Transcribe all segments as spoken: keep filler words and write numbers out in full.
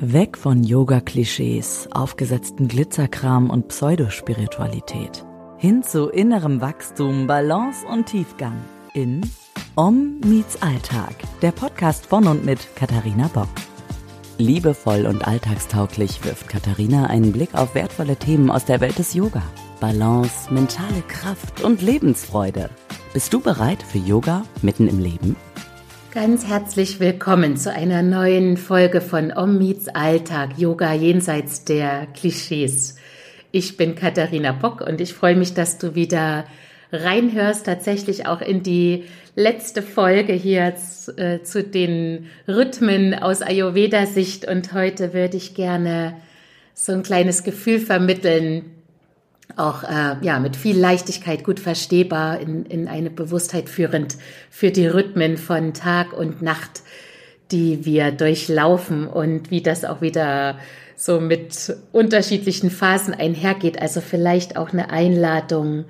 Weg von Yoga-Klischees, aufgesetzten Glitzerkram und Pseudospiritualität. Hin zu innerem Wachstum, Balance und Tiefgang. In Om meets Alltag, der Podcast von und mit Katharina Bock. Liebevoll und alltagstauglich wirft Katharina einen Blick auf wertvolle Themen aus der Welt des Yoga. Balance, mentale Kraft und Lebensfreude. Bist du bereit für Yoga mitten im Leben? Ganz herzlich willkommen zu einer neuen Folge von Om meets Alltag, Yoga jenseits der Klischees. Ich bin Katharina Bock und ich freue mich, dass du wieder reinhörst, tatsächlich auch in die letzte Folge hier zu, äh, zu den Rhythmen aus Ayurveda-Sicht. Und heute würde ich gerne so ein kleines Gefühl vermitteln, auch äh, ja mit viel Leichtigkeit, gut verstehbar, in, in eine Bewusstheit führend für die Rhythmen von Tag und Nacht, die wir durchlaufen und wie das auch wieder so mit unterschiedlichen Phasen einhergeht. Also vielleicht auch eine Einladung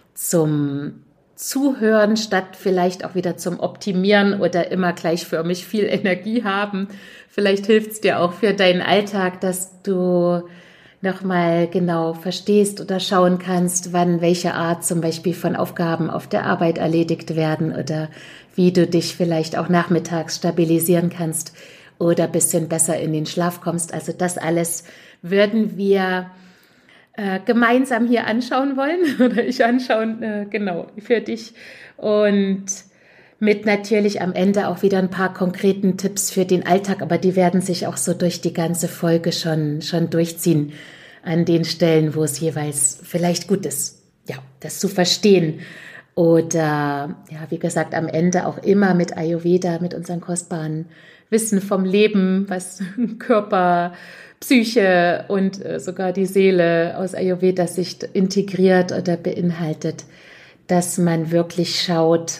zum Zuhören statt vielleicht auch wieder zum Optimieren oder immer gleichförmig viel Energie haben. Vielleicht hilft es dir auch für deinen Alltag, dass du nochmal genau verstehst oder schauen kannst, wann welche Art zum Beispiel von Aufgaben auf der Arbeit erledigt werden oder wie du dich vielleicht auch nachmittags stabilisieren kannst oder ein bisschen besser in den Schlaf kommst. Also das alles würden wir äh, gemeinsam hier anschauen wollen oder ich anschauen, äh, genau, für dich und mit natürlich am Ende auch wieder ein paar konkreten Tipps für den Alltag, aber die werden sich auch so durch die ganze Folge schon, schon durchziehen an den Stellen, wo es jeweils vielleicht gut ist, ja, das zu verstehen. Oder, ja, wie gesagt, am Ende auch immer mit Ayurveda, mit unserem kostbaren Wissen vom Leben, was Körper, Psyche und äh, sogar die Seele aus Ayurveda-Sicht integriert oder beinhaltet, dass man wirklich schaut,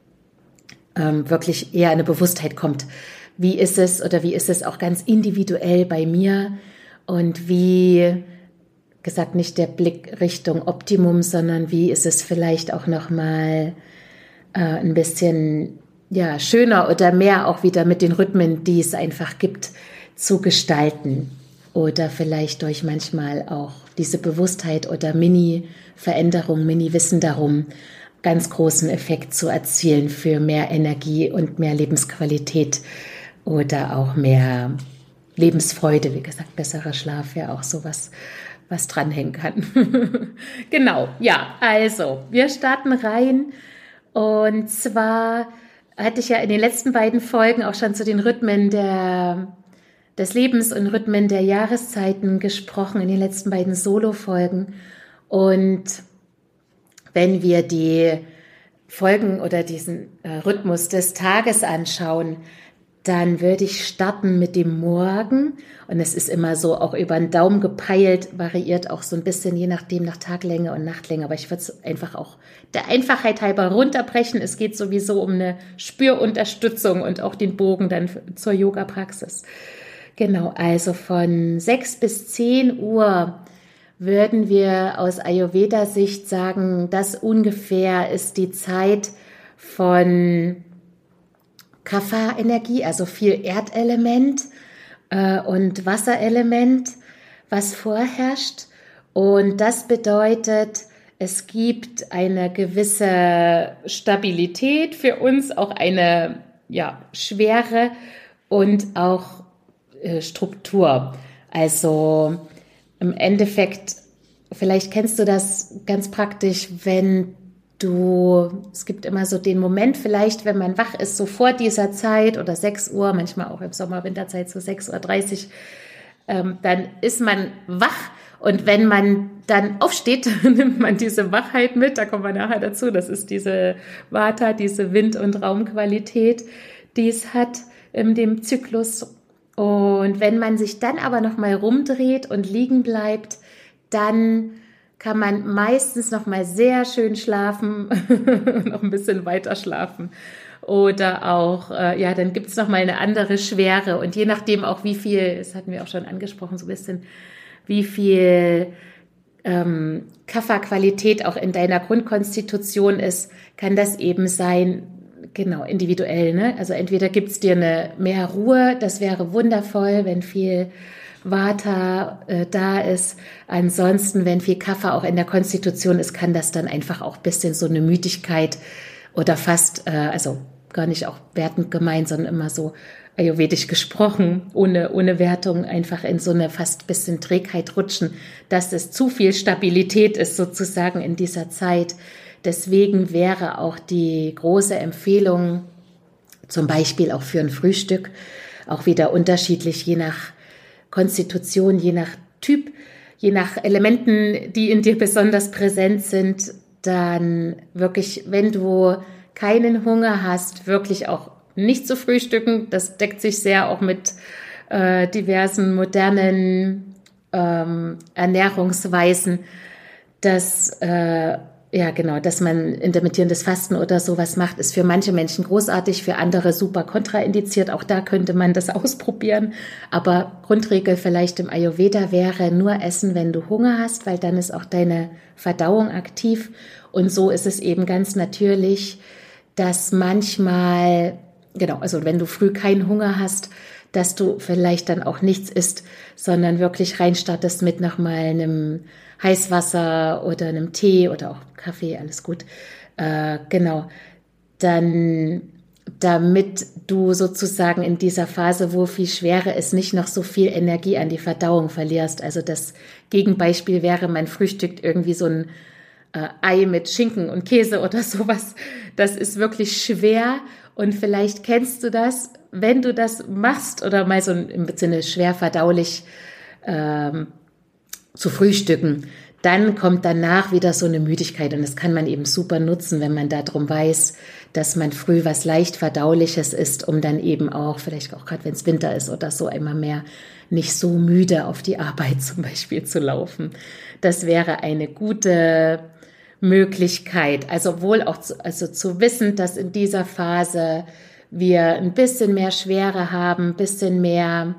ähm, wirklich eher eine Bewusstheit kommt. Wie ist es oder wie ist es auch ganz individuell bei mir und wie gesagt, nicht der Blick Richtung Optimum, sondern wie ist es vielleicht auch nochmal äh, ein bisschen ja, schöner oder mehr auch wieder mit den Rhythmen, die es einfach gibt, zu gestalten. Oder vielleicht durch manchmal auch diese Bewusstheit oder Mini-Veränderung, Mini-Wissen darum, ganz großen Effekt zu erzielen für mehr Energie und mehr Lebensqualität oder auch mehr Lebensfreude. Wie gesagt, besserer Schlaf wäre auch sowas, was dranhängen kann. Genau, ja, also wir starten rein und zwar hatte ich ja in den letzten beiden Folgen auch schon zu den Rhythmen der, des Lebens und Rhythmen der Jahreszeiten gesprochen, in den letzten beiden Solo-Folgen. Und wenn wir die Folgen oder diesen äh, Rhythmus des Tages anschauen, dann würde ich starten mit dem Morgen. Und es ist immer so auch über den Daumen gepeilt, variiert auch so ein bisschen, je nachdem nach Taglänge und Nachtlänge. Aber ich würde es einfach auch der Einfachheit halber runterbrechen. Es geht sowieso um eine Spürunterstützung und auch den Bogen dann zur Yoga-Praxis. Genau, also von sechs bis zehn Uhr würden wir aus Ayurveda-Sicht sagen, das ungefähr ist die Zeit von Kapha-Energie, also viel Erdelement äh, und Wasserelement, was vorherrscht. Und das bedeutet, es gibt eine gewisse Stabilität für uns, auch eine ja, Schwere und auch äh, Struktur. Also im Endeffekt, vielleicht kennst du das ganz praktisch, wenn Du, es gibt immer so den Moment vielleicht, wenn man wach ist, so vor dieser Zeit oder sechs Uhr, manchmal auch im Sommer, Winterzeit so sechs Uhr dreißig, ähm, dann ist man wach und wenn man dann aufsteht, nimmt man diese Wachheit mit, da kommen wir nachher dazu, das ist diese Vata, diese Wind- und Raumqualität, die es hat in dem Zyklus. Und wenn man sich dann aber nochmal rumdreht und liegen bleibt, dann kann man meistens noch mal sehr schön schlafen, noch ein bisschen weiter schlafen. Oder auch, äh, ja, dann gibt es noch mal eine andere Schwere. Und je nachdem auch wie viel, das hatten wir auch schon angesprochen, so ein bisschen, wie viel ähm, Kapha-Qualität auch in deiner Grundkonstitution ist, kann das eben sein, genau, individuell, ne? Also entweder gibt's dir eine mehr Ruhe, das wäre wundervoll, wenn viel Vata äh, da ist. Ansonsten, wenn viel Kapha auch in der Konstitution ist, kann das dann einfach auch ein bisschen so eine Müdigkeit oder fast, äh, also gar nicht auch wertend gemeint, sondern immer so ayurvedisch gesprochen, ohne, ohne Wertung, einfach in so eine fast bisschen Trägheit rutschen, dass es zu viel Stabilität ist sozusagen in dieser Zeit. Deswegen wäre auch die große Empfehlung, zum Beispiel auch für ein Frühstück, auch wieder unterschiedlich, je nach Konstitution, je nach Typ, je nach Elementen, die in dir besonders präsent sind, dann wirklich, wenn du keinen Hunger hast, wirklich auch nicht zu frühstücken. Das deckt sich sehr auch mit äh, diversen modernen ähm, Ernährungsweisen, dass äh, ja genau, dass man intermittierendes Fasten oder sowas macht, ist für manche Menschen großartig, für andere super kontraindiziert. Auch da könnte man das ausprobieren. Aber Grundregel vielleicht im Ayurveda wäre nur essen, wenn du Hunger hast, weil dann ist auch deine Verdauung aktiv. Und so ist es eben ganz natürlich, dass manchmal, genau, also wenn du früh keinen Hunger hast, dass du vielleicht dann auch nichts isst, sondern wirklich reinstartest mit nochmal einem Heißwasser oder einem Tee oder auch Kaffee, alles gut. Äh, genau, dann damit du sozusagen in dieser Phase, wo viel Schwere ist, nicht noch so viel Energie an die Verdauung verlierst. Also das Gegenbeispiel wäre, man frühstückt irgendwie so ein äh, Ei mit Schinken und Käse oder sowas. Das ist wirklich schwer und vielleicht kennst du das, wenn du das machst oder mal so im Sinne schwer verdaulich ähm, zu frühstücken, dann kommt danach wieder so eine Müdigkeit und das kann man eben super nutzen, wenn man darum weiß, dass man früh was leicht Verdauliches isst, um dann eben auch, vielleicht auch gerade wenn es Winter ist oder so, einmal mehr nicht so müde auf die Arbeit zum Beispiel zu laufen. Das wäre eine gute Möglichkeit, also wohl auch zu, also zu wissen, dass in dieser Phase wir ein bisschen mehr Schwere haben, ein bisschen mehr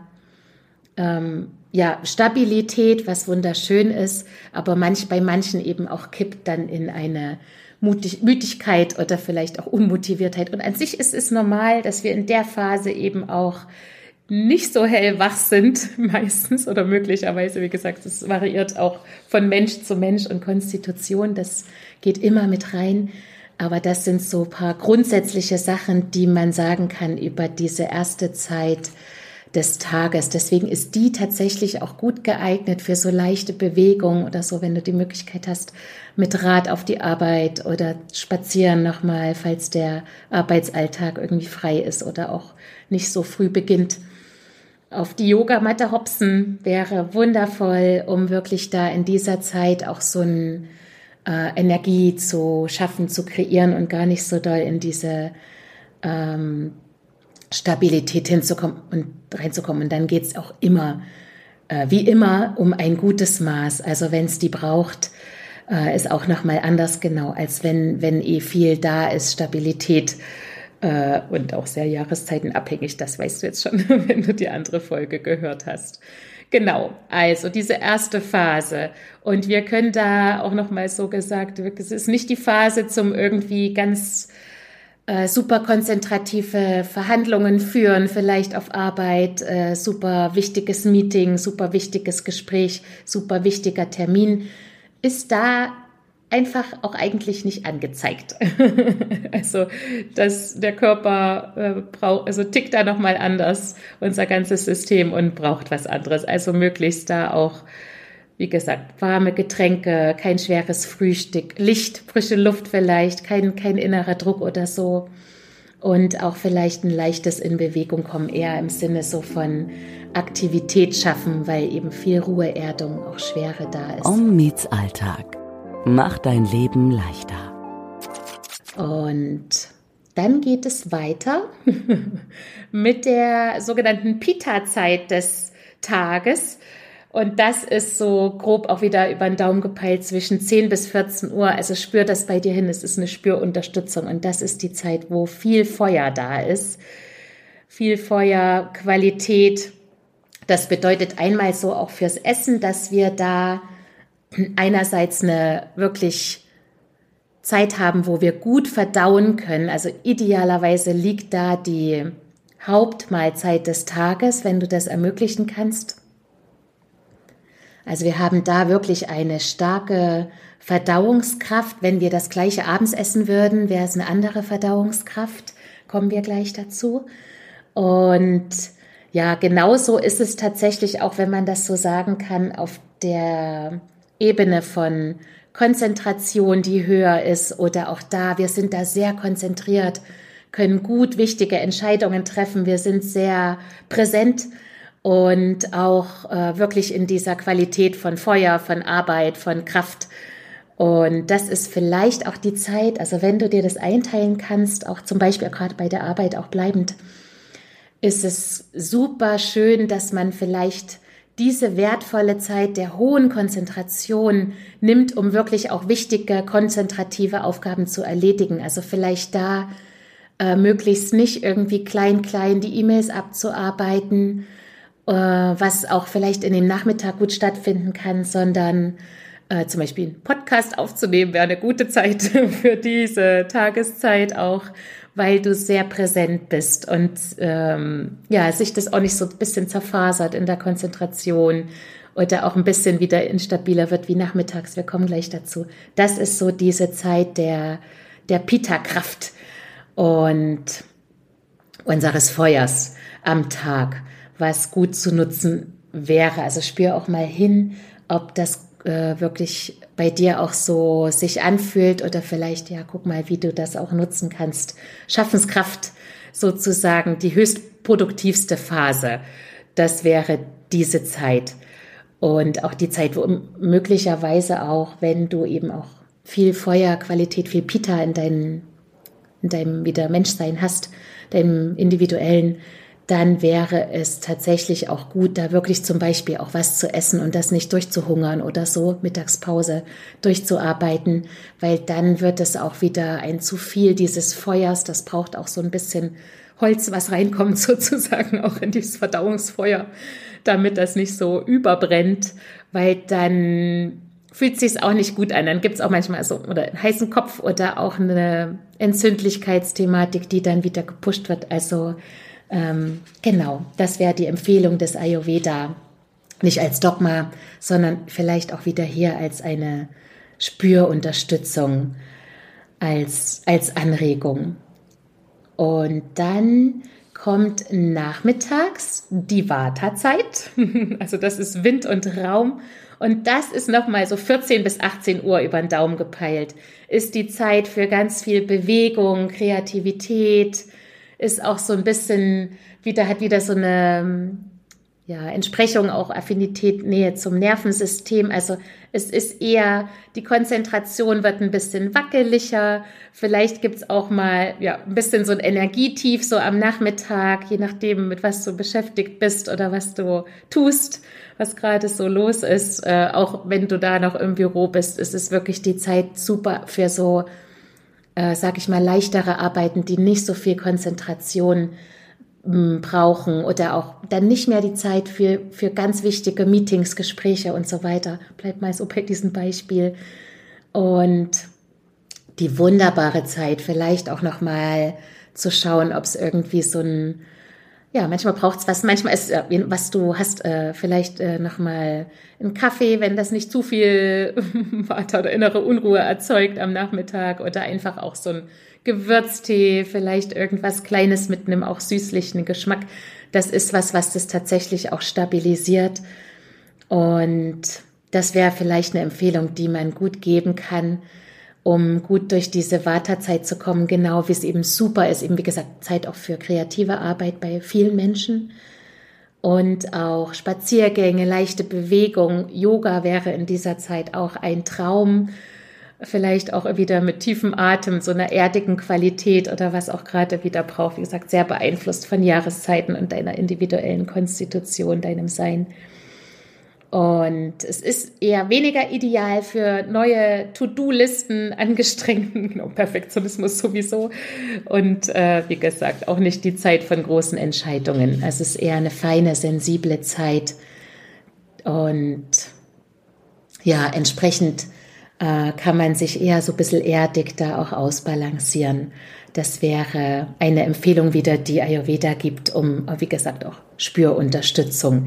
ähm, ja, Stabilität, was wunderschön ist, aber manch, bei manchen eben auch kippt dann in eine Mutig, Müdigkeit oder vielleicht auch Unmotiviertheit. Und an sich ist es normal, dass wir in der Phase eben auch nicht so hellwach sind, meistens oder möglicherweise, wie gesagt, es variiert auch von Mensch zu Mensch und Konstitution, das geht immer mit rein. Aber das sind so ein paar grundsätzliche Sachen, die man sagen kann über diese erste Zeit des Tages. Deswegen ist die tatsächlich auch gut geeignet für so leichte Bewegungen oder so, wenn du die Möglichkeit hast, mit Rad auf die Arbeit oder spazieren nochmal, falls der Arbeitsalltag irgendwie frei ist oder auch nicht so früh beginnt. Auf die Yogamatte hopsen wäre wundervoll, um wirklich da in dieser Zeit auch so eine äh, Energie zu schaffen, zu kreieren und gar nicht so doll in diese ähm, Stabilität hinzukommen und reinzukommen. Und dann geht es auch immer, äh, wie immer, um ein gutes Maß. Also wenn es die braucht, äh, ist auch nochmal anders genau, als wenn, wenn eh viel da ist, Stabilität äh, und auch sehr jahreszeitenabhängig. Das weißt du jetzt schon, wenn du die andere Folge gehört hast. Genau, also diese erste Phase. Und wir können da auch nochmal so gesagt, es ist nicht die Phase zum irgendwie ganz Äh, super konzentrative Verhandlungen führen, vielleicht auf Arbeit, äh, super wichtiges Meeting, super wichtiges Gespräch, super wichtiger Termin, ist da einfach auch eigentlich nicht angezeigt. Also dass der Körper äh, braucht, also tickt da nochmal anders, unser ganzes System, und braucht was anderes. Also möglichst da auch, wie gesagt, warme Getränke, kein schweres Frühstück, Licht, frische Luft vielleicht, kein, kein innerer Druck oder so. Und auch vielleicht ein leichtes in Bewegung kommen, eher im Sinne so von Aktivität schaffen, weil eben viel Ruhe, Erdung, auch Schwere da ist. Om meets Alltag. Mach dein Leben leichter. Und dann geht es weiter mit der sogenannten Pitta-Zeit des Tages. Und das ist so grob auch wieder über den Daumen gepeilt zwischen zehn bis vierzehn Uhr. Also spür das bei dir hin. Es ist eine Spürunterstützung. Und das ist die Zeit, wo viel Feuer da ist. Viel Feuer, Qualität. Das bedeutet einmal so auch fürs Essen, dass wir da einerseits eine wirklich Zeit haben, wo wir gut verdauen können. Also idealerweise liegt da die Hauptmahlzeit des Tages, wenn du das ermöglichen kannst. Also wir haben da wirklich eine starke Verdauungskraft. Wenn wir das gleiche abends essen würden, wäre es eine andere Verdauungskraft. Kommen wir gleich dazu. Und ja, genauso ist es tatsächlich auch, wenn man das so sagen kann, auf der Ebene von Konzentration, die höher ist, oder auch da, wir sind da sehr konzentriert, können gut wichtige Entscheidungen treffen, wir sind sehr präsent und auch äh, wirklich in dieser Qualität von Feuer, von Arbeit, von Kraft. Und das ist vielleicht auch die Zeit, also wenn du dir das einteilen kannst, auch zum Beispiel gerade bei der Arbeit auch bleibend, ist es super schön, dass man vielleicht diese wertvolle Zeit der hohen Konzentration nimmt, um wirklich auch wichtige konzentrative Aufgaben zu erledigen. Also vielleicht da äh, möglichst nicht irgendwie klein, klein die E-Mails abzuarbeiten, äh, was auch vielleicht in dem Nachmittag gut stattfinden kann, sondern äh, zum Beispiel einen Podcast aufzunehmen, wäre eine gute Zeit für diese Tageszeit auch, weil du sehr präsent bist und ähm, ja, sich das auch nicht so ein bisschen zerfasert in der Konzentration oder auch ein bisschen wieder instabiler wird wie nachmittags. Wir kommen gleich dazu. Das ist so diese Zeit der, der Pitta-Kraft und unseres Feuers am Tag, was gut zu nutzen wäre. Also spür auch mal hin, ob das äh, wirklich bei dir auch so sich anfühlt oder vielleicht, ja, guck mal, wie du das auch nutzen kannst. Schaffenskraft sozusagen, die höchstproduktivste Phase, das wäre diese Zeit. Und auch die Zeit, wo möglicherweise auch, wenn du eben auch viel Feuerqualität, viel Pitta in deinem, in deinem wieder Menschsein hast, deinem individuellen, dann wäre es tatsächlich auch gut, da wirklich zum Beispiel auch was zu essen und das nicht durchzuhungern oder so, Mittagspause durchzuarbeiten, weil dann wird es auch wieder ein zu viel dieses Feuers, das braucht auch so ein bisschen Holz, was reinkommt sozusagen auch in dieses Verdauungsfeuer, damit das nicht so überbrennt, weil dann fühlt sich's auch nicht gut an. Dann gibt's auch manchmal so oder einen heißen Kopf oder auch eine Entzündlichkeitsthematik, die dann wieder gepusht wird. Also Ähm, genau, das wäre die Empfehlung des Ayurveda, nicht als Dogma, sondern vielleicht auch wieder hier als eine Spürunterstützung, als, als Anregung. Und dann kommt nachmittags die Vata-Zeit, also das ist Wind und Raum. Und das ist nochmal so vierzehn bis achtzehn Uhr über den Daumen gepeilt, ist die Zeit für ganz viel Bewegung, Kreativität, ist auch so ein bisschen, wieder hat wieder so eine ja, Entsprechung, auch Affinität, Nähe zum Nervensystem. Also es ist eher, die Konzentration wird ein bisschen wackeliger. Vielleicht gibt's auch mal ja, ein bisschen so ein Energietief so am Nachmittag, je nachdem, mit was du beschäftigt bist oder was du tust, was gerade so los ist. Äh, auch wenn du da noch im Büro bist, ist es wirklich die Zeit super für so Äh, sag ich mal, leichtere Arbeiten, die nicht so viel Konzentration m, brauchen oder auch dann nicht mehr die Zeit für, für ganz wichtige Meetings, Gespräche und so weiter. Bleibt mal so bei diesem Beispiel. Und die wunderbare Zeit, vielleicht auch nochmal zu schauen, ob es irgendwie so ein, ja, manchmal braucht es was, manchmal ist, äh, was du hast, äh, vielleicht äh, nochmal einen Kaffee, wenn das nicht zu viel Vata oder innere Unruhe erzeugt am Nachmittag oder einfach auch so ein Gewürztee, vielleicht irgendwas Kleines mit einem auch süßlichen Geschmack. Das ist was, was das tatsächlich auch stabilisiert und das wäre vielleicht eine Empfehlung, die man gut geben kann, um gut durch diese Vata-Zeit zu kommen, genau wie es eben super ist, eben wie gesagt, Zeit auch für kreative Arbeit bei vielen Menschen und auch Spaziergänge, leichte Bewegung, Yoga wäre in dieser Zeit auch ein Traum, vielleicht auch wieder mit tiefem Atem, so einer erdigen Qualität oder was auch gerade wieder braucht, wie gesagt, sehr beeinflusst von Jahreszeiten und deiner individuellen Konstitution, deinem Sein. Und es ist eher weniger ideal für neue To-Do-Listen, angestrengten Perfektionismus sowieso. Und äh, wie gesagt, auch nicht die Zeit von großen Entscheidungen. Es ist eher eine feine, sensible Zeit. Und ja, entsprechend äh, kann man sich eher so ein bisschen erdig da auch ausbalancieren. Das wäre eine Empfehlung wieder, die Ayurveda gibt, um, wie gesagt, auch Spürunterstützung.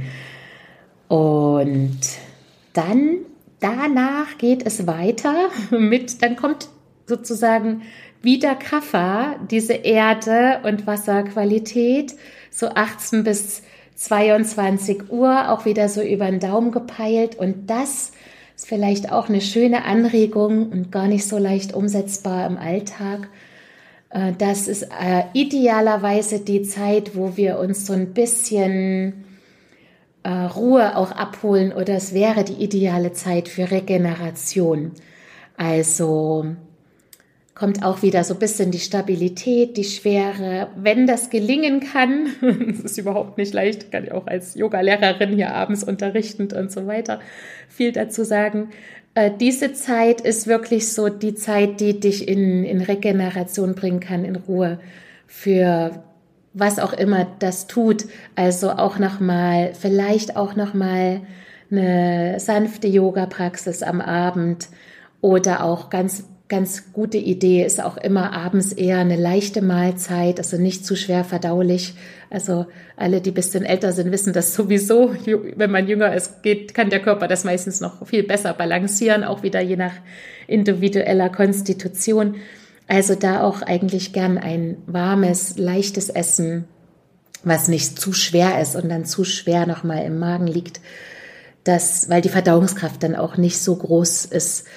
Und dann, danach geht es weiter mit, dann kommt sozusagen wieder Kapha, diese Erde- und Wasserqualität, so achtzehn bis zweiundzwanzig Uhr, auch wieder so über den Daumen gepeilt. Und das ist vielleicht auch eine schöne Anregung und gar nicht so leicht umsetzbar im Alltag. Das ist äh, idealerweise die Zeit, wo wir uns so ein bisschen äh, Ruhe auch abholen, oder es wäre die ideale Zeit für Regeneration. Also kommt auch wieder so ein bisschen die Stabilität, die Schwere. Wenn das gelingen kann, das ist überhaupt nicht leicht, kann ich auch als Yoga-Lehrerin hier abends unterrichtend und so weiter viel dazu sagen. Äh, diese Zeit ist wirklich so die Zeit, die dich in, in Regeneration bringen kann, in Ruhe für was auch immer das tut. Also auch nochmal, vielleicht auch nochmal eine sanfte Yoga-Praxis am Abend oder auch ganz Ganz gute Idee ist auch immer abends eher eine leichte Mahlzeit, also nicht zu schwer verdaulich. Also alle, die ein bisschen älter sind, wissen das sowieso. Wenn man jünger ist, geht, kann der Körper das meistens noch viel besser balancieren, auch wieder je nach individueller Konstitution. Also da auch eigentlich gern ein warmes, leichtes Essen, was nicht zu schwer ist und dann zu schwer nochmal im Magen liegt, das, weil die Verdauungskraft dann auch nicht so groß ist.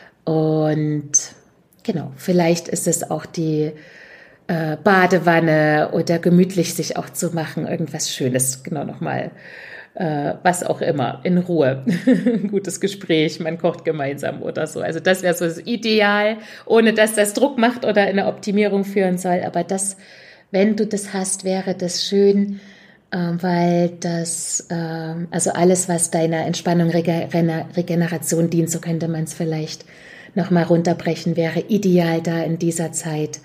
Und genau, vielleicht ist es auch die äh, Badewanne oder gemütlich sich auch zu machen, irgendwas Schönes, genau nochmal, äh, was auch immer, in Ruhe, ein gutes Gespräch, man kocht gemeinsam oder so. Also das wäre so das Ideal, ohne dass das Druck macht oder in eine Optimierung führen soll. Aber das, wenn du das hast, wäre das schön, äh, weil das, äh, also alles, was deiner Entspannung, Regen- Regeneration dient, so könnte man es vielleicht nochmal runterbrechen, wäre ideal da in dieser Zeit,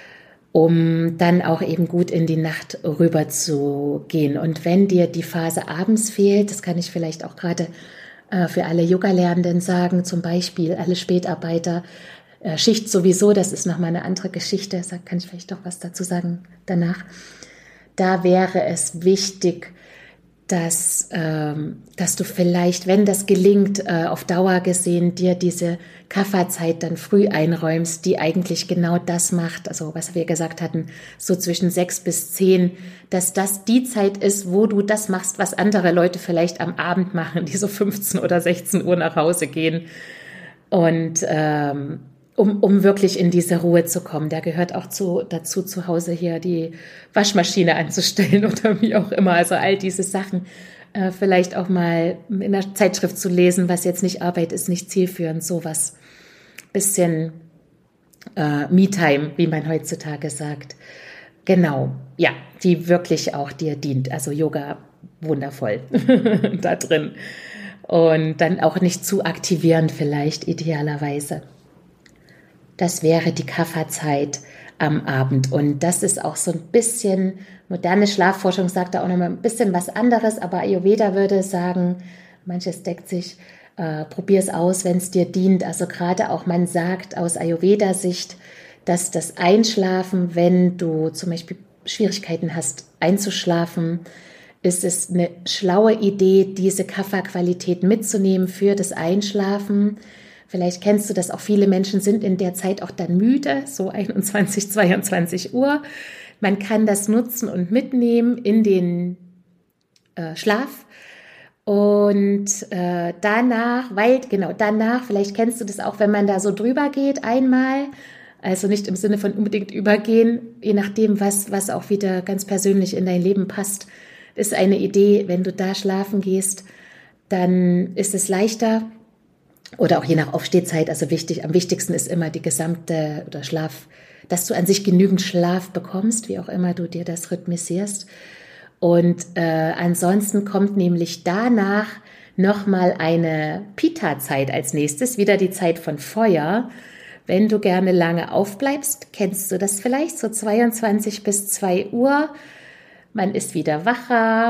um dann auch eben gut in die Nacht rüber zu gehen. Und wenn dir die Phase abends fehlt, das kann ich vielleicht auch gerade äh, für alle Yoga-Lernenden sagen, zum Beispiel alle Spätarbeiter, äh, Schicht sowieso, das ist nochmal eine andere Geschichte, da kann ich vielleicht doch was dazu sagen danach. Da wäre es wichtig, dass, ähm, dass du vielleicht, wenn das gelingt, äh, auf Dauer gesehen, dir diese Kapha-Zeit dann früh einräumst, die eigentlich genau das macht, also was wir gesagt hatten, so zwischen sechs bis zehn, dass das die Zeit ist, wo du das machst, was andere Leute vielleicht am Abend machen, die so fünfzehn oder sechzehn Uhr nach Hause gehen. Und ähm, um, um wirklich in diese Ruhe zu kommen. Da gehört auch zu, dazu, zu Hause hier die Waschmaschine anzustellen oder wie auch immer. Also all diese Sachen, äh, vielleicht auch mal in der Zeitschrift zu lesen, was jetzt nicht Arbeit ist, nicht zielführend, sowas. Bisschen äh, Me-Time, wie man heutzutage sagt. Genau, ja, die wirklich auch dir dient. Also Yoga, wundervoll da drin. Und dann auch nicht zu aktivierend vielleicht, idealerweise. Das wäre die Kapha-Zeit am Abend. Und das ist auch so ein bisschen, moderne Schlafforschung sagt da auch nochmal ein bisschen was anderes, aber Ayurveda würde sagen, manches deckt sich, äh, probier es aus, wenn es dir dient. Also gerade auch, man sagt aus Ayurveda-Sicht, dass das Einschlafen, wenn du zum Beispiel Schwierigkeiten hast einzuschlafen, ist es eine schlaue Idee, diese Kapha-Qualität mitzunehmen für das Einschlafen. Vielleicht kennst du das auch, viele Menschen sind in der Zeit auch dann müde, so einundzwanzig, zweiundzwanzig Uhr. Man kann das nutzen und mitnehmen in den äh, Schlaf. Und äh, danach, weil, genau, danach, vielleicht kennst du das auch, wenn man da so drüber geht einmal, also nicht im Sinne von unbedingt übergehen, je nachdem, was, was auch wieder ganz persönlich in dein Leben passt, ist eine Idee, wenn du da schlafen gehst, dann ist es leichter. Oder auch je nach Aufstehzeit, also wichtig, am wichtigsten ist immer die gesamte oder Schlaf, dass du an sich genügend Schlaf bekommst, wie auch immer du dir das rhythmisierst. Und äh, ansonsten kommt nämlich danach nochmal eine Pitta-Zeit als nächstes, wieder die Zeit von Feuer. Wenn du gerne lange aufbleibst, kennst du das vielleicht, so zweiundzwanzig bis zwei Uhr. Man ist wieder wacher,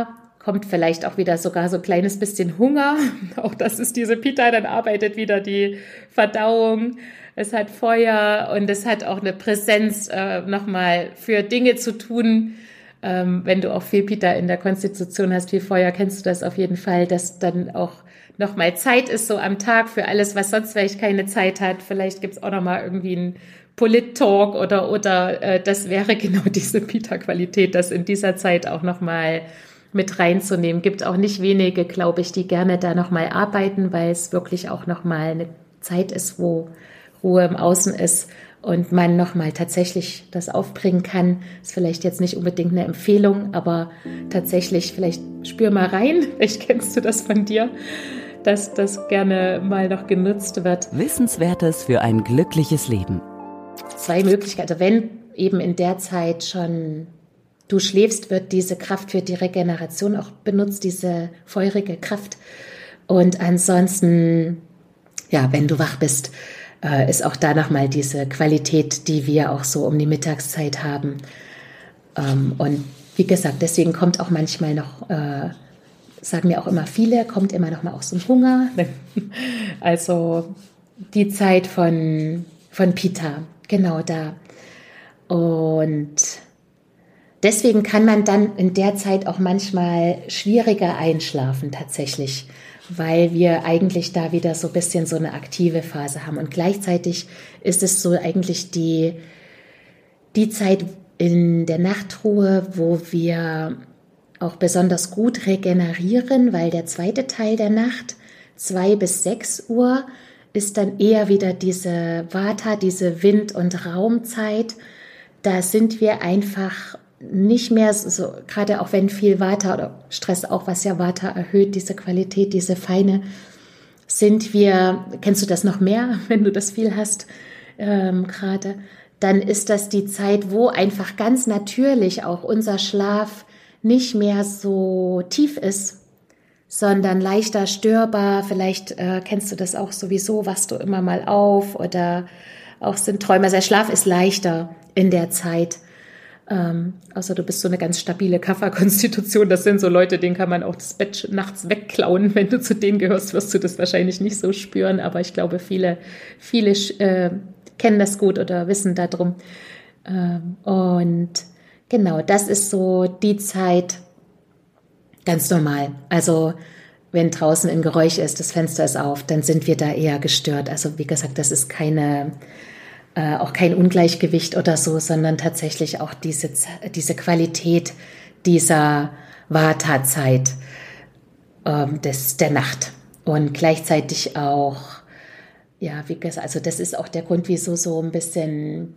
kommt vielleicht auch wieder sogar so ein kleines bisschen Hunger. Auch das ist diese Pitta, dann arbeitet wieder die Verdauung. Es hat Feuer und es hat auch eine Präsenz äh, nochmal für Dinge zu tun. Ähm, wenn du auch viel Pitta in der Konstitution hast, viel Feuer, kennst du das auf jeden Fall, dass dann auch nochmal Zeit ist so am Tag für alles, was sonst vielleicht keine Zeit hat. Vielleicht gibt es auch nochmal irgendwie einen Polit-Talk oder, oder äh, das wäre genau diese Pitta-Qualität, das in dieser Zeit auch nochmal mit reinzunehmen. Gibt auch nicht wenige, glaube ich, die gerne da nochmal arbeiten, weil es wirklich auch nochmal eine Zeit ist, wo Ruhe im Außen ist und man nochmal tatsächlich das aufbringen kann. Ist vielleicht jetzt nicht unbedingt eine Empfehlung, aber tatsächlich, vielleicht spür mal rein, vielleicht kennst du das von dir, dass das gerne mal noch genutzt wird. Wissenswertes für ein glückliches Leben. Zwei Möglichkeiten. Wenn eben in der Zeit schon du schläfst, wird diese Kraft für die Regeneration auch benutzt, diese feurige Kraft. Und ansonsten, ja, wenn du wach bist, äh, ist auch da nochmal diese Qualität, die wir auch so um die Mittagszeit haben. Ähm, und wie gesagt, deswegen kommt auch manchmal noch, äh, sagen mir auch immer viele, kommt immer noch mal auch so ein Hunger. Also die Zeit von, von Pitta, genau da. Und deswegen kann man dann in der Zeit auch manchmal schwieriger einschlafen tatsächlich, weil wir eigentlich da wieder so ein bisschen so eine aktive Phase haben. Und gleichzeitig ist es so eigentlich die, die Zeit in der Nachtruhe, wo wir auch besonders gut regenerieren, weil der zweite Teil der Nacht, zwei bis sechs Uhr, ist dann eher wieder diese Vata, diese Wind- und Raumzeit. Da sind wir einfach nicht mehr so, gerade auch wenn viel Vata oder Stress auch, was ja Vata erhöht, diese Qualität, diese feine, sind wir, kennst du das noch mehr, wenn du das viel hast, ähm, gerade, dann ist das die Zeit, wo einfach ganz natürlich auch unser Schlaf nicht mehr so tief ist, sondern leichter störbar. Vielleicht äh, kennst du das auch sowieso, wachst du immer mal auf oder auch sind Träume. Also der Schlaf ist leichter in der Zeit. Ähm, außer du bist so eine ganz stabile Kapha-Konstitution. Das sind so Leute, denen kann man auch das Bett nachts wegklauen. Wenn du zu denen gehörst, wirst du das wahrscheinlich nicht so spüren. Aber ich glaube, viele, viele äh, kennen das gut oder wissen darum. Ähm, und genau, das ist so die Zeit ganz normal. Also wenn draußen ein Geräusch ist, das Fenster ist auf, dann sind wir da eher gestört. Also wie gesagt, das ist keine, äh, auch kein Ungleichgewicht oder so, sondern tatsächlich auch diese, diese Qualität dieser Vata-Zeit ähm, des, der Nacht. Und gleichzeitig auch, ja, wie gesagt, also das ist auch der Grund, wieso so ein bisschen,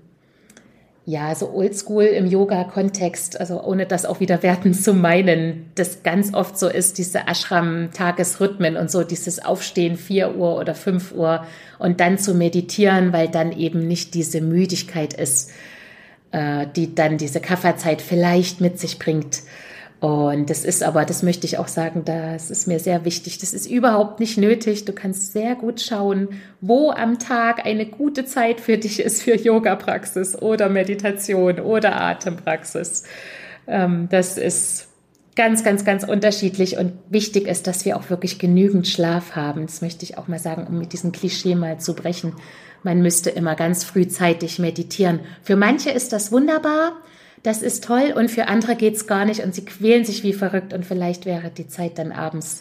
ja, so oldschool im Yoga-Kontext, also ohne das auch wieder wertend zu meinen, das ganz oft so ist, diese Ashram-Tagesrhythmen und so, dieses Aufstehen vier Uhr oder fünf Uhr und dann zu meditieren, weil dann eben nicht diese Müdigkeit ist, äh, die dann diese Kapha-Zeit vielleicht mit sich bringt. Und das ist aber, das möchte ich auch sagen, das ist mir sehr wichtig, das ist überhaupt nicht nötig. Du kannst sehr gut schauen, wo am Tag eine gute Zeit für dich ist für Yoga-Praxis oder Meditation oder Atempraxis. Das ist ganz, ganz, ganz unterschiedlich und wichtig ist, dass wir auch wirklich genügend Schlaf haben. Das möchte ich auch mal sagen, um mit diesem Klischee mal zu brechen. Man müsste immer ganz frühzeitig meditieren. Für manche ist das wunderbar. Das ist toll und für andere geht's gar nicht und sie quälen sich wie verrückt und vielleicht wäre die Zeit dann abends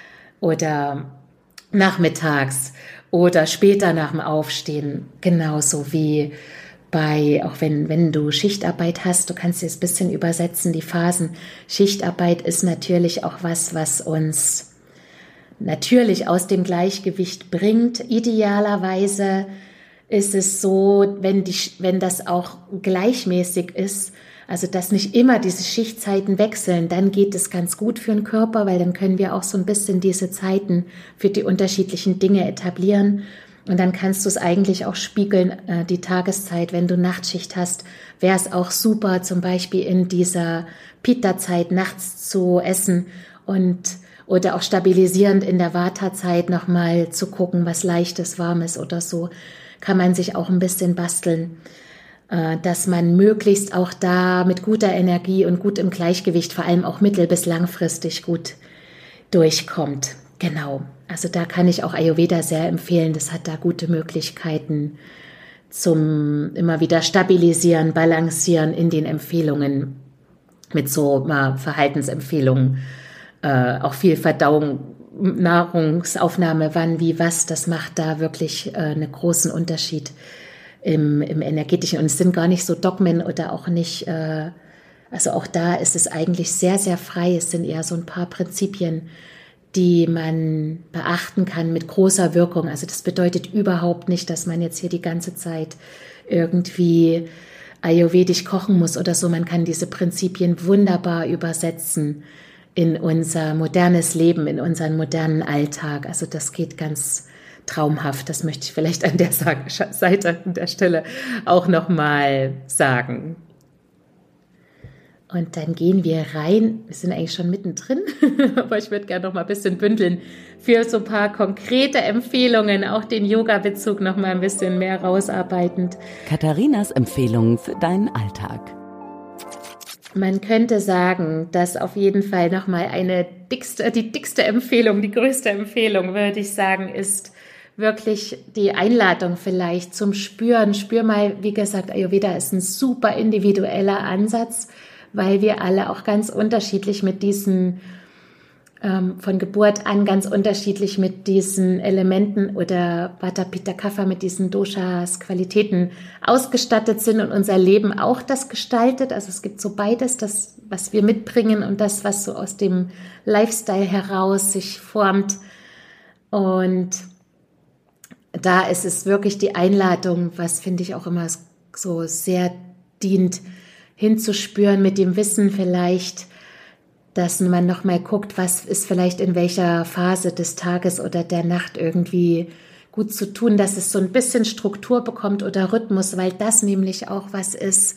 oder nachmittags oder später nach dem Aufstehen genauso wie bei, auch wenn, wenn du Schichtarbeit hast, du kannst es ein bisschen übersetzen, die Phasen. Schichtarbeit ist natürlich auch was, was uns natürlich aus dem Gleichgewicht bringt. Idealerweise ist es so, wenn, die, wenn das auch gleichmäßig ist, also dass nicht immer diese Schichtzeiten wechseln, dann geht es ganz gut für den Körper, weil dann können wir auch so ein bisschen diese Zeiten für die unterschiedlichen Dinge etablieren. Und dann kannst du es eigentlich auch spiegeln, äh, die Tageszeit. Wenn du Nachtschicht hast, wäre es auch super, zum Beispiel in dieser Pitta-Zeit nachts zu essen und oder auch stabilisierend in der Vata-Zeit nochmal zu gucken, was Leichtes, Warmes oder so, kann man sich auch ein bisschen basteln. dass man möglichst auch da mit guter Energie und gut im Gleichgewicht, vor allem auch mittel- bis langfristig gut durchkommt. Genau, also da kann ich auch Ayurveda sehr empfehlen. Das hat da gute Möglichkeiten zum immer wieder stabilisieren, balancieren in den Empfehlungen mit so äh, Verhaltensempfehlungen, äh, auch viel Verdauung, Nahrungsaufnahme, wann, wie, was. Das macht da wirklich äh, einen großen Unterschied Im, im energetischen, und es sind gar nicht so Dogmen oder auch nicht, äh, also auch da ist es eigentlich sehr, sehr frei. Es sind eher so ein paar Prinzipien, die man beachten kann mit großer Wirkung. Also das bedeutet überhaupt nicht, dass man jetzt hier die ganze Zeit irgendwie ayurvedisch kochen muss oder so. Man kann diese Prinzipien wunderbar übersetzen in unser modernes Leben, in unseren modernen Alltag. Also das geht ganz traumhaft. Das möchte ich vielleicht an der Seite, an der Stelle auch nochmal sagen. Und dann gehen wir rein. Wir sind eigentlich schon mittendrin, aber ich würde gerne noch mal ein bisschen bündeln für so ein paar konkrete Empfehlungen, auch den Yoga-Bezug noch mal ein bisschen mehr rausarbeitend. Katharinas Empfehlungen für deinen Alltag. Man könnte sagen, dass auf jeden Fall noch mal eine dickste, die dickste Empfehlung, die größte Empfehlung, würde ich sagen, ist wirklich die Einladung vielleicht zum Spüren. Spür mal, wie gesagt, Ayurveda ist ein super individueller Ansatz, weil wir alle auch ganz unterschiedlich mit diesen, ähm, von Geburt an ganz unterschiedlich mit diesen Elementen oder Vata, Pitta, Kapha, mit diesen Doshas, Qualitäten ausgestattet sind und unser Leben auch das gestaltet. Also es gibt so beides, das, was wir mitbringen und das, was so aus dem Lifestyle heraus sich formt. Und da ist es wirklich die Einladung, was finde ich auch immer so sehr dient, hinzuspüren mit dem Wissen vielleicht, dass man nochmal guckt, was ist vielleicht in welcher Phase des Tages oder der Nacht irgendwie gut zu tun, dass es so ein bisschen Struktur bekommt oder Rhythmus, weil das nämlich auch was ist,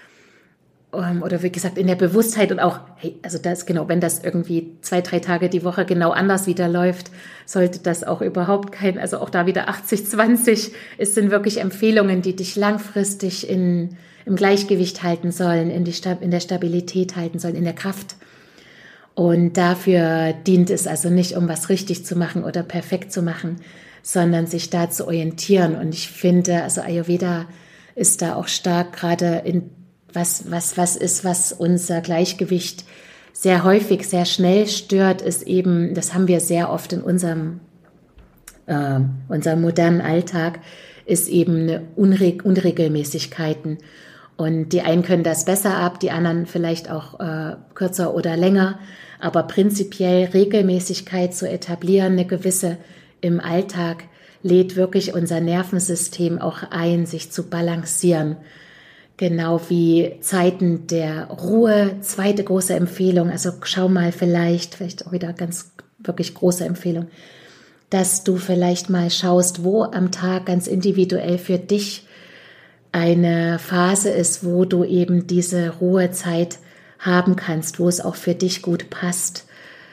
oder wie gesagt, in der Bewusstheit und auch, hey, also das genau, wenn das irgendwie zwei, drei Tage die Woche genau anders wieder läuft, sollte das auch überhaupt kein, also auch da wieder achtzig zwanzig, es sind wirklich Empfehlungen, die dich langfristig in, im Gleichgewicht halten sollen, in, die, in der Stabilität halten sollen, in der Kraft. Und dafür dient es also nicht, um was richtig zu machen oder perfekt zu machen, sondern sich da zu orientieren. Und ich finde, also Ayurveda ist da auch stark gerade in Was, was, was ist, was unser Gleichgewicht sehr häufig, sehr schnell stört, ist eben, das haben wir sehr oft in unserem, äh, unserem modernen Alltag, ist eben eine Unreg- Unregelmäßigkeiten. Und die einen können das besser ab, die anderen vielleicht auch äh, kürzer oder länger. Aber prinzipiell Regelmäßigkeit zu etablieren, eine gewisse im Alltag, lädt wirklich unser Nervensystem auch ein, sich zu balancieren. Genau wie Zeiten der Ruhe, zweite große Empfehlung, also schau mal vielleicht, vielleicht auch wieder ganz wirklich große Empfehlung, dass du vielleicht mal schaust, wo am Tag ganz individuell für dich eine Phase ist, wo du eben diese Ruhezeit haben kannst, wo es auch für dich gut passt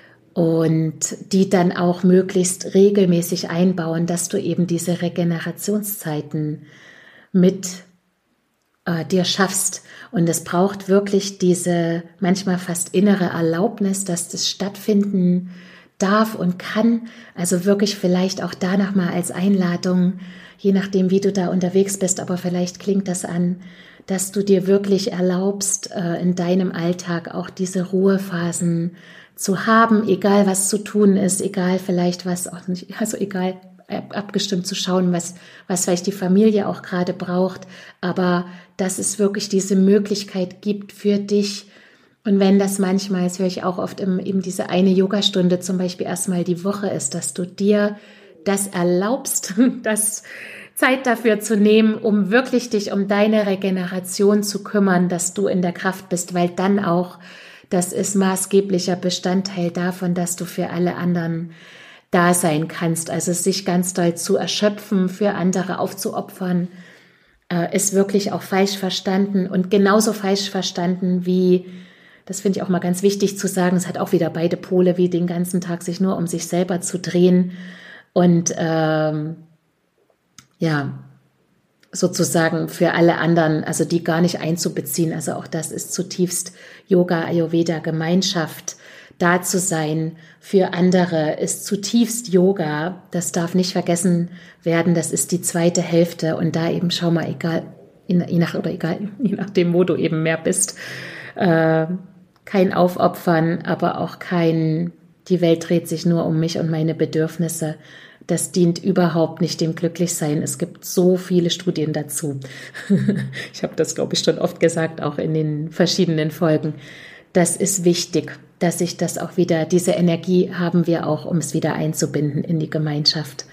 und die dann auch möglichst regelmäßig einbauen, dass du eben diese Regenerationszeiten mit äh, dir schaffst. Und es braucht wirklich diese manchmal fast innere Erlaubnis, dass das stattfinden darf und kann. Also wirklich vielleicht auch da nochmal als Einladung, je nachdem, wie du da unterwegs bist, aber vielleicht klingt das an, dass du dir wirklich erlaubst, äh, in deinem Alltag auch diese Ruhephasen zu haben, egal was zu tun ist, egal vielleicht was auch nicht, also egal abgestimmt zu schauen, was, was vielleicht die Familie auch gerade braucht, aber dass es wirklich diese Möglichkeit gibt für dich. Und wenn das manchmal, das höre ich auch oft, eben diese eine Yogastunde zum Beispiel erstmal die Woche ist, dass du dir das erlaubst, das Zeit dafür zu nehmen, um wirklich dich um deine Regeneration zu kümmern, dass du in der Kraft bist, weil dann auch, das ist maßgeblicher Bestandteil davon, dass du für alle anderen da sein kannst. Also sich ganz doll zu erschöpfen, für andere aufzuopfern, äh, ist wirklich auch falsch verstanden und genauso falsch verstanden wie, das finde ich auch mal ganz wichtig zu sagen, es hat auch wieder beide Pole, wie den ganzen Tag sich nur um sich selber zu drehen und ähm, ja, sozusagen für alle anderen, also die gar nicht einzubeziehen. Also auch das ist zutiefst Yoga, Ayurveda, Gemeinschaft. Da zu sein für andere ist zutiefst Yoga. Das darf nicht vergessen werden. Das ist die zweite Hälfte. Und da eben, schau mal, egal, je nach, oder egal, je nachdem, wo du eben mehr bist, äh, kein Aufopfern, aber auch kein, die Welt dreht sich nur um mich und meine Bedürfnisse. Das dient überhaupt nicht dem Glücklichsein. Es gibt so viele Studien dazu. Ich habe das, glaube ich, schon oft gesagt, auch in den verschiedenen Folgen. Das ist wichtig, dass ich das auch wieder, diese Energie haben wir auch, um es wieder einzubinden in die Gemeinschaft,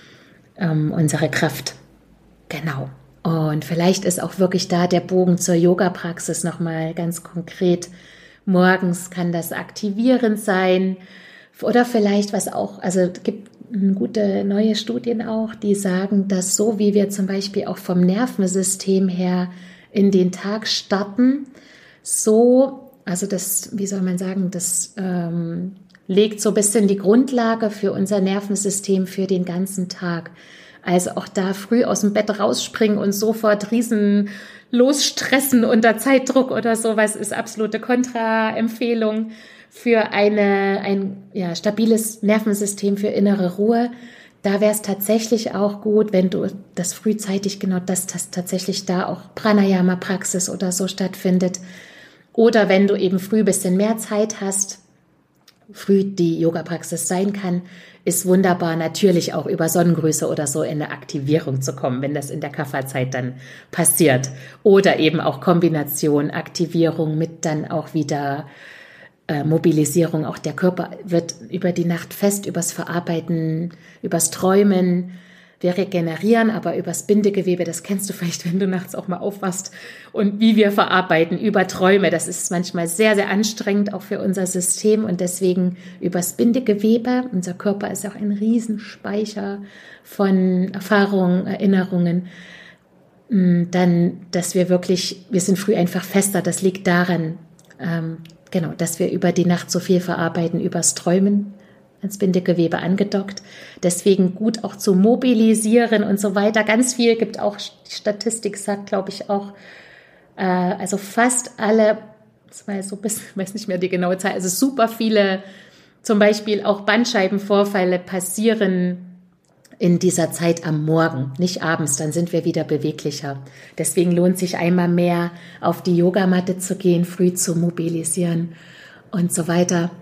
ähm, unsere Kraft. Genau. Und vielleicht ist auch wirklich da der Bogen zur Yoga-Praxis nochmal ganz konkret. Morgens kann das aktivierend sein oder vielleicht was auch, also es gibt gute neue Studien auch, die sagen, dass so wie wir zum Beispiel auch vom Nervensystem her in den Tag starten, so Also das, wie soll man sagen, das ähm, legt so ein bisschen die Grundlage für unser Nervensystem für den ganzen Tag. Also auch da früh aus dem Bett rausspringen und sofort riesen losstressen unter Zeitdruck oder sowas ist absolute Kontraempfehlung für eine, ein ja, stabiles Nervensystem, für innere Ruhe. Da wäre es tatsächlich auch gut, wenn du das frühzeitig, genau das, das tatsächlich da auch Pranayama-Praxis oder so stattfindet. Oder wenn du eben früh ein bisschen mehr Zeit hast, früh die Yoga-Praxis sein kann, ist wunderbar, natürlich auch über Sonnengrüße oder so in eine Aktivierung zu kommen, wenn das in der Kapha-Zeit dann passiert. Oder eben auch Kombination, Aktivierung mit dann auch wieder äh, Mobilisierung. Auch der Körper wird über die Nacht fest, übers Verarbeiten, übers Träumen. Wir regenerieren aber übers Bindegewebe, das kennst du vielleicht, wenn du nachts auch mal aufwachst, und wie wir verarbeiten über Träume. Das ist manchmal sehr, sehr anstrengend auch für unser System und deswegen übers Bindegewebe. Unser Körper ist auch ein Riesenspeicher von Erfahrungen, Erinnerungen. Dann, dass wir wirklich, wir sind früh einfach fester. Das liegt daran, ähm, genau, dass wir über die Nacht so viel verarbeiten, übers Träumen, ans Bindegewebe angedockt. Deswegen gut auch zu mobilisieren und so weiter. Ganz viel gibt auch, die Statistik sagt, glaube ich, auch, äh, also fast alle, das war so bis, ich weiß nicht mehr die genaue Zahl, also super viele, zum Beispiel auch Bandscheibenvorfälle passieren in dieser Zeit am Morgen, nicht abends, dann sind wir wieder beweglicher. Deswegen lohnt sich einmal mehr auf die Yogamatte zu gehen, früh zu mobilisieren und so weiter.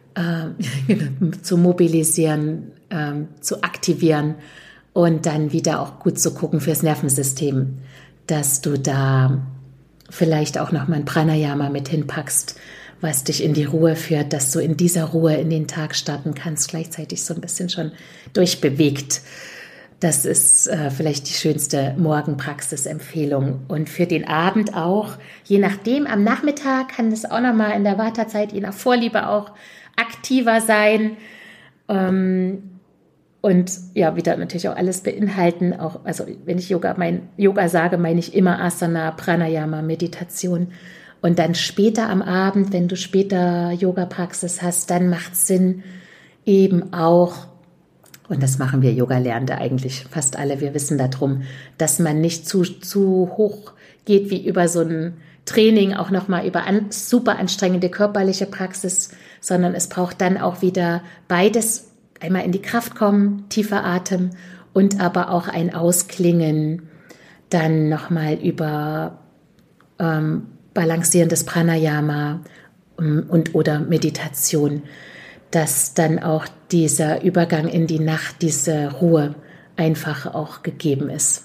zu mobilisieren, ähm, zu aktivieren und dann wieder auch gut zu gucken fürs Nervensystem, dass du da vielleicht auch noch mal ein Pranayama mit hinpackst, was dich in die Ruhe führt, dass du in dieser Ruhe in den Tag starten kannst, gleichzeitig so ein bisschen schon durchbewegt. Das ist äh, vielleicht die schönste Morgenpraxisempfehlung. Und für den Abend auch, je nachdem, am Nachmittag kann es auch noch mal in der Vata-Zeit, je nach Vorliebe auch aktiver sein ähm, und ja, wieder natürlich auch alles beinhalten. Auch, also wenn ich Yoga, mein, Yoga sage, meine ich immer Asana, Pranayama, Meditation. Und dann später am Abend, wenn du später Yoga-Praxis hast, dann macht es Sinn, eben auch, und das machen wir Yoga-Lernende eigentlich fast alle, wir wissen darum, dass man nicht zu, zu hoch geht wie über so ein Training, auch nochmal über an, super anstrengende körperliche Praxis, sondern es braucht dann auch wieder beides, einmal in die Kraft kommen, tiefer Atem und aber auch ein Ausklingen, dann nochmal über ähm, balancierendes Pranayama um, und oder Meditation, dass dann auch dieser Übergang in die Nacht, diese Ruhe einfach auch gegeben ist.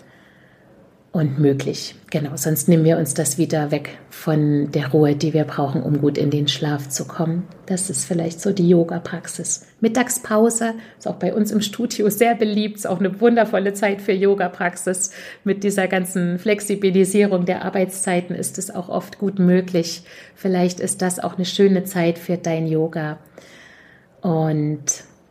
Und möglich, genau. Sonst nehmen wir uns das wieder weg von der Ruhe, die wir brauchen, um gut in den Schlaf zu kommen. Das ist vielleicht so die Yoga-Praxis. Mittagspause ist auch bei uns im Studio sehr beliebt. Ist auch eine wundervolle Zeit für Yoga-Praxis. Mit dieser ganzen Flexibilisierung der Arbeitszeiten ist es auch oft gut möglich. Vielleicht ist das auch eine schöne Zeit für dein Yoga. Und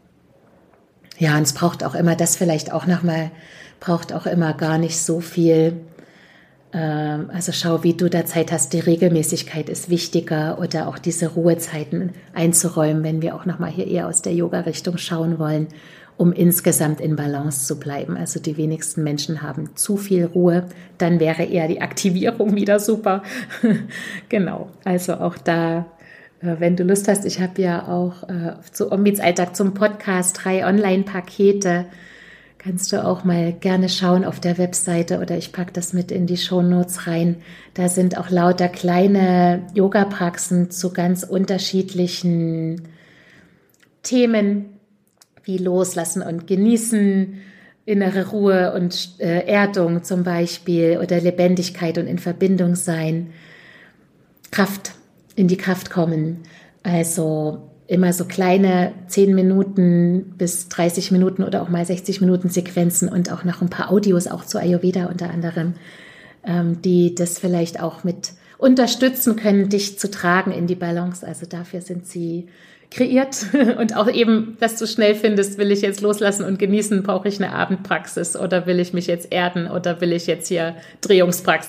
ja, und es braucht auch immer das vielleicht auch nochmal, braucht auch immer gar nicht so viel, ähm, also schau, wie du da Zeit hast, die Regelmäßigkeit ist wichtiger oder auch diese Ruhezeiten einzuräumen, wenn wir auch nochmal hier eher aus der Yoga-Richtung schauen wollen um insgesamt in Balance zu bleiben. Also die wenigsten Menschen haben zu viel Ruhe, dann wäre eher die Aktivierung wieder super. Genau, also auch da, wenn du Lust hast, ich habe ja auch zu Om Meets Alltag zum Podcast drei Online-Pakete. Kannst du auch mal gerne schauen auf der Webseite oder ich packe das mit in die Shownotes rein. Da sind auch lauter kleine Yoga-Praxen zu ganz unterschiedlichen Themen wie Loslassen und Genießen, innere Ruhe und äh, Erdung zum Beispiel oder Lebendigkeit und in Verbindung sein, Kraft, in die Kraft kommen. Also immer so kleine zehn Minuten bis dreißig Minuten oder auch mal sechzig Minuten Sequenzen und auch noch ein paar Audios, auch zu Ayurveda unter anderem, ähm, die das vielleicht auch mit unterstützen können, dich zu tragen in die Balance. Also dafür sind sie kreiert. Und auch eben, dass du schnell findest, will ich jetzt loslassen und genießen, brauche ich eine Abendpraxis oder will ich mich jetzt erden oder will ich jetzt hier Drehungspraxis